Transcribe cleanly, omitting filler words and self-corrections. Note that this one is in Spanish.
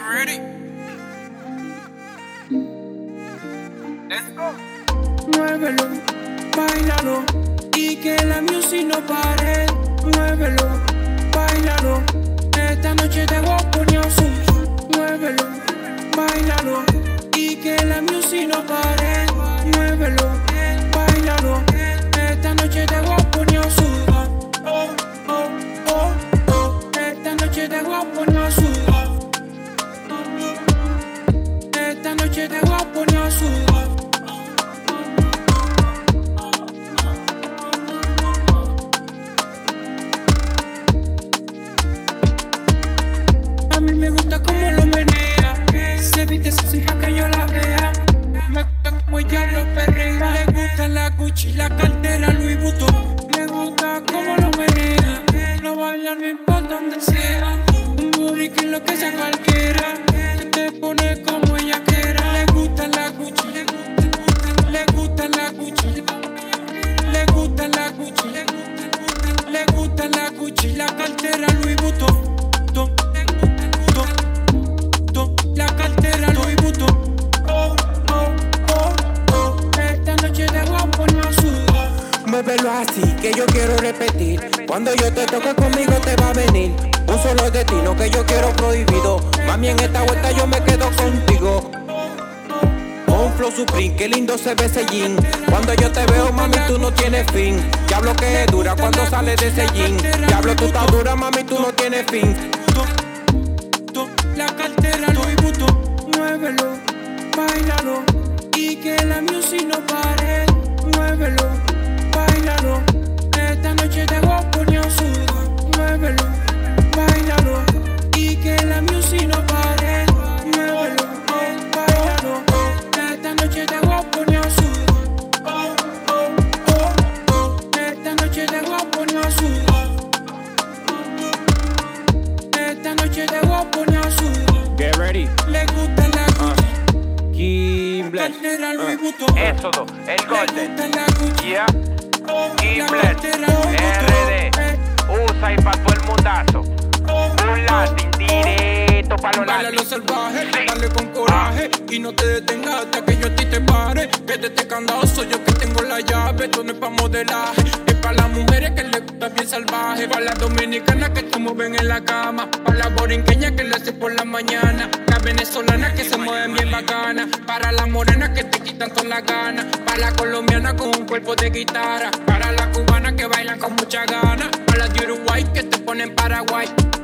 ready? Let's go. Muévelo, bailalo y que la music no pare. Muévelo, bailalo. Esta noche te voy a poner a sudar. Muévelo, bailalo y que la music no pare. Muévelo, bailalo. Esta noche te voy a poner a sudar. Oh, oh, oh, oh. Esta noche te voy a poner a sudar. Esta noche te voy a poner a sudar. A mí me gusta cómo lo menea. Se viste esa hija que yo la vea. Me gusta como ella lo perrea. Le gusta la Gucci, la cartera Louis Vuitton. Me gusta cómo lo menea. Lo bailar no importa donde sea. Un booty que lo que sea cualquiera. Que te pone como ella quiera. Le gusta la Gucci, le gusta la Gucci. Le gusta la Gucci, le gusta la Gucci, la cartera Louis Vuitton. La cartera Louis Vuitton. Oh, oh, oh, oh. Esta noche te voy a poner a sudar. Muévelo así, que yo quiero repetir. Cuando yo te toque conmigo te va a venir un solo destino que yo quiero prohibido. Mami, en esta vuelta yo me quedo contigo. Con flow supreme, qué lindo se ve ese jean. Cuando yo te veo, mami, tú no tienes fin. Diablo que es dura cuando sales de ese jean. Diablo, tú estás dura, mami, tú no tienes fin. La cartera Louis Vuitton. Muévelo, bailalo y que la music no pare. Muévelo, bailalo. Esta noche te voy a poner a sudar. Muévelo, bailalo y que la music no pare. Muévelo, bailalo. Esta noche te voy a poner a sudar. Oh, oh, oh, oh. Esta noche te voy a poner a sudar. Esta noche te voy a poner a sudar. Get ready. Le gusta la Gucci, Gimbles. cartera Louis Vuitton. Éxodo, el Le Golden. gusta la Gucci, Yeah. la Gimbles. cartera Louis RD. Vuitton. Usa y pa' todo el mundazo. Un Latin directo pa' los Baila latis. lo salvaje, Sí. dale con coraje y no te detengas hasta que yo a ti te pare. Que de este candado soy yo que tengo la llave. Esto no es pa' modelaje, es pa' las mujeres que les gusta bien salvaje. Pa' las dominicanas que se mueven en la cama. Pa' las borinqueñas que lo hacen por la mañana. Las venezolanas que se mueven bien bacanas. Para las morenas que te quitan todas las ganas. Para las colombianas con un cuerpo de guitarra. Para las cubanas que bailan con mucha ganas. Para las de Uruguay que te ponen Paraguay.